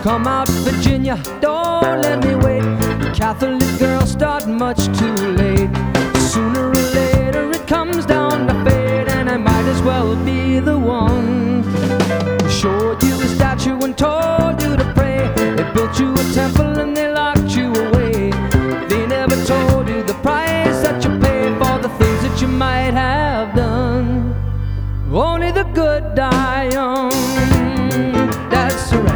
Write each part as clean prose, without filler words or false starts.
Come out, Virginia, don't let me wait. Catholic girls start much too late. Sooner or later it comes down to fate, and I might as well be the one. Showed you a statue and told you to pray. They built you a temple and they locked you away. They never told you the price that you pay for the things that you might have done. Only the good die young. That's right.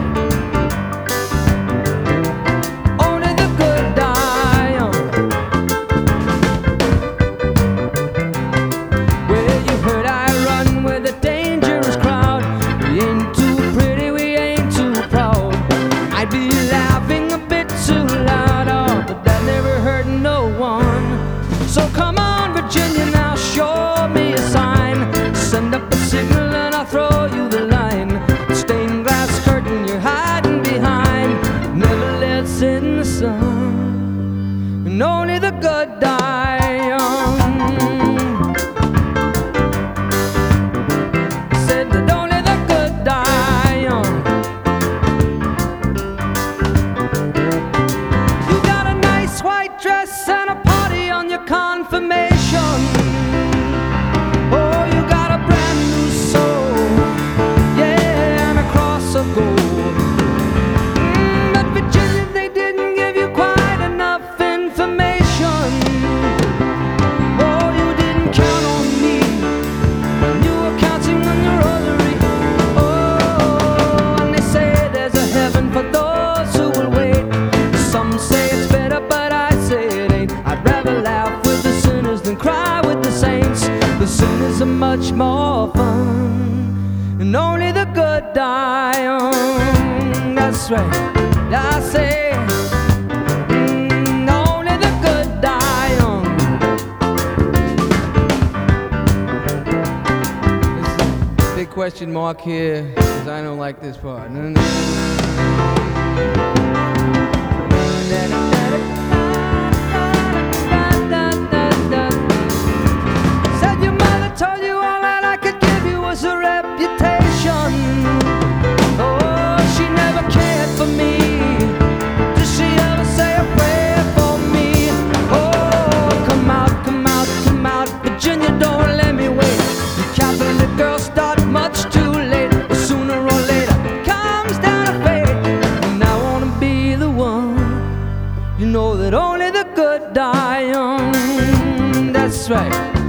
So come on, Virginia, now show me a sign. Send up a signal and I'll throw you the line. Stained glass curtain you're hiding behind never lets in the sun. And only the good die young. Said that only the good die young. You got a nice white dress and a on your confirmation. Oh, you got a brand new soul, yeah, and a cross of gold. But Virginia, they didn't give you quite enough information. Oh, you didn't count on me when you were counting on your rosary. Oh, and they say there's a heaven for those who will wait. Some say it's better, but I say it ain't. I'd rather laugh with the sinners than cry with the saints. The sinners are much more fun, and only the good die young. That's right, I say, only the good die young. There's a big question mark here, because I don't like this part. Told you all that I could give you was a reputation. Oh, she never cared for me. Did she ever say a prayer for me? Oh, come out, come out, come out, Virginia, don't let me wait. You Catholic girls start much too late. But sooner or later it comes down to fate, and I wanna be the one. You know that only the good die young. That's right.